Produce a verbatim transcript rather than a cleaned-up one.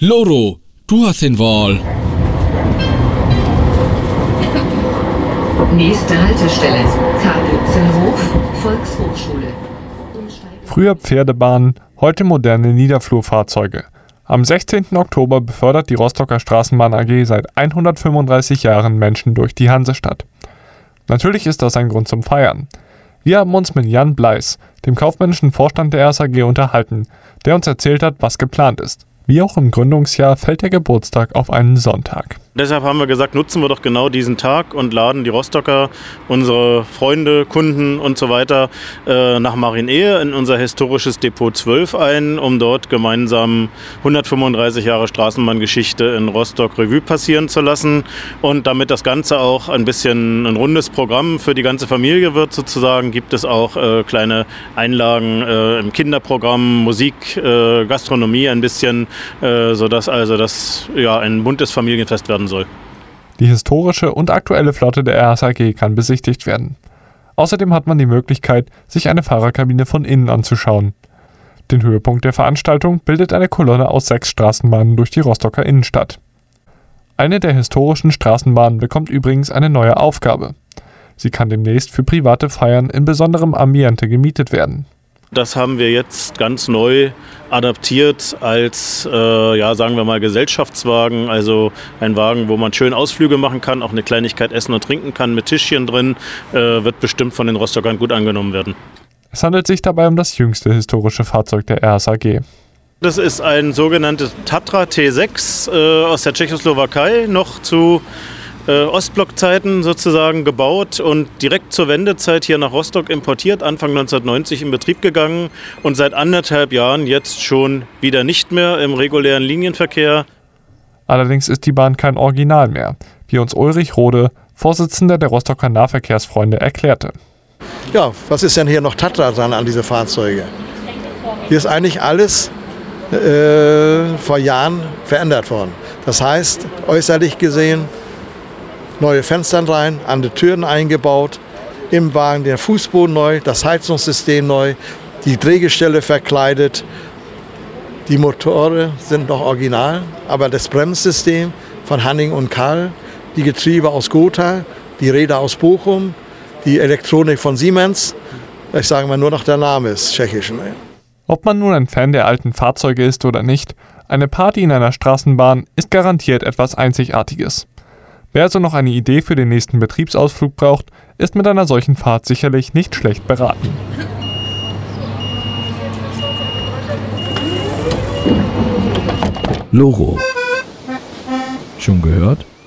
Loro, du hast den Wahl. Nächste Haltestelle, Karl-Bützel-Hof, Volkshochschule. Früher Pferdebahnen, heute moderne Niederflurfahrzeuge. Am sechzehnten Oktober befördert die Rostocker Straßenbahn A G seit hundertfünfunddreißig Jahren Menschen durch die Hansestadt. Natürlich ist das ein Grund zum Feiern. Wir haben uns mit Jan Bleis, dem kaufmännischen Vorstand der R S A G, unterhalten, der uns erzählt hat, was geplant ist. Wie auch im Gründungsjahr fällt der Geburtstag auf einen Sonntag. Deshalb haben wir gesagt, nutzen wir doch genau diesen Tag und laden die Rostocker, unsere Freunde, Kunden und so weiter äh, nach Marienehe in unser historisches Depot zwölf ein, um dort gemeinsam hundertfünfunddreißig Jahre Straßenbahngeschichte in Rostock Revue passieren zu lassen. Und damit das Ganze auch ein bisschen ein rundes Programm für die ganze Familie wird sozusagen, gibt es auch äh, kleine Einlagen äh, im Kinderprogramm, Musik, äh, Gastronomie ein bisschen, äh, sodass also das ja ein buntes Familienfest werden soll. Die historische und aktuelle Flotte der R S A G kann besichtigt werden. Außerdem hat man die Möglichkeit, sich eine Fahrerkabine von innen anzuschauen. Den Höhepunkt der Veranstaltung bildet eine Kolonne aus sechs Straßenbahnen durch die Rostocker Innenstadt. Eine der historischen Straßenbahnen bekommt übrigens eine neue Aufgabe. Sie kann demnächst für private Feiern in besonderem Ambiente gemietet werden. Das haben wir jetzt ganz neu adaptiert als, äh, ja, sagen wir mal, Gesellschaftswagen. Also ein Wagen, wo man schön Ausflüge machen kann, auch eine Kleinigkeit essen und trinken kann mit Tischchen drin, äh, wird bestimmt von den Rostockern gut angenommen werden. Es handelt sich dabei um das jüngste historische Fahrzeug der R S A G. Das ist ein sogenanntes Tatra T sechs äh, aus der Tschechoslowakei, noch zu Äh, Ostblockzeiten sozusagen gebaut und direkt zur Wendezeit hier nach Rostock importiert, Anfang neunzehnhundertneunzig in Betrieb gegangen und seit anderthalb Jahren jetzt schon wieder nicht mehr im regulären Linienverkehr. Allerdings ist die Bahn kein Original mehr, wie uns Ulrich Rode, Vorsitzender der Rostocker Nahverkehrsfreunde, erklärte. Ja, was ist denn hier noch Tatra dran an diese Fahrzeuge? Hier ist eigentlich alles äh, vor Jahren verändert worden. Das heißt, äußerlich gesehen, neue Fenster rein, andere Türen eingebaut, im Wagen der Fußboden neu, das Heizungssystem neu, die Drehgestelle verkleidet. Die Motoren sind noch original, aber das Bremssystem von Hanning und Karl, die Getriebe aus Gotha, die Räder aus Bochum, die Elektronik von Siemens. Ich sage mal, nur noch der Name ist tschechisch. Ob man nun ein Fan der alten Fahrzeuge ist oder nicht, eine Party in einer Straßenbahn ist garantiert etwas Einzigartiges. Wer also noch eine Idee für den nächsten Betriebsausflug braucht, ist mit einer solchen Fahrt sicherlich nicht schlecht beraten. Loro. Schon gehört?